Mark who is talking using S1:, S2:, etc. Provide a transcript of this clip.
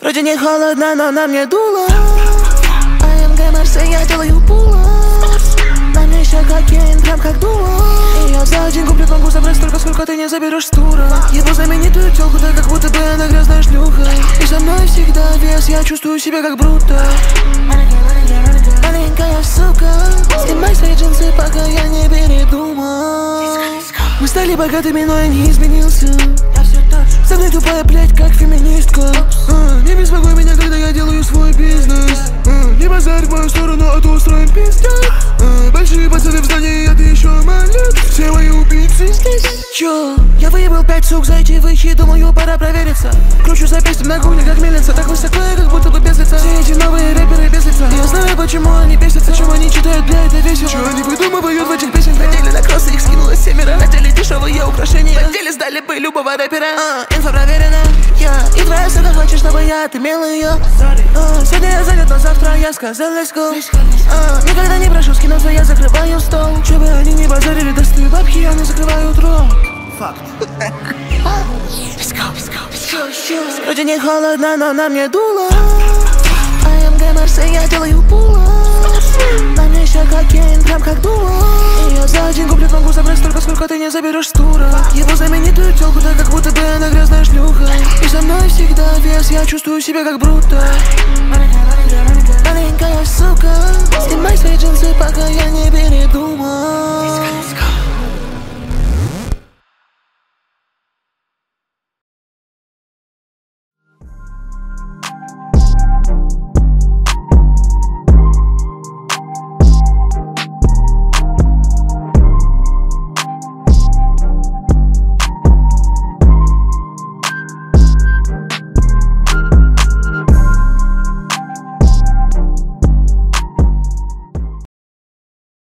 S1: Вроде не холодно, но на мне дуло. АМГ Марсель, я делаю пуло. На мне еще кокаин, прям как дуло. И я за один куплет могу забрать столько, сколько ты не заберешь с тура. Ебу знаменитую тёлку, так как будто бы она грязная шлюха. И со мной всегда вес, я чувствую себя как Бруто. Маленькая сука, снимай свои джинсы, пока я не передумал. Мы стали богатыми, но я не изменился. Со мной тупая, блядь, как феминистка. Не беспокой меня, когда я делаю свой бизнес. Не базарь в мою сторону, а то устроим пиздец. Большие пацаны в здании, а ты еще малец. Все мои убийцы здесь. Чё? Я выебал 5 сук за эти выхи, думаю, пора провериться. Кручу запястьем на гуне, как мельница. Так высоко, как будто бы без лица. Все эти новые рэперы без лица. Я знаю, почему они бесятся, чем они читают, бля, это весело. Чё они выдумывают в этих песен? Хотели на кроссы, их скинуло 7. Надели дешевые украшения. В отделе сдали бы любого рэпера. Инфа проверена, и твоя сука хочет, чтобы я отымел ее. Сегодня я занят, но завтра я сказал let's go. Никогда не прошу скинуться, я закрываю стол. Чтобы они не базарили, достаю бабки, они закрывают рот. Факт. Let's go, let's go, let's go. Вроде не холодно, но на мне дуло. АМГ Марсель, я делаю пуло. На мне еще кокаин, прям как дуло. И я за один куплет могу забрать столько, сколько ты не заберешь с тура. Ебу знаменитую тёлку, так как будто бы она грязная шлюха. И со мной всегда вес, я чувствую себя как Бруто. Маленькая сука, снимай свои джинсы, пока я не передумал.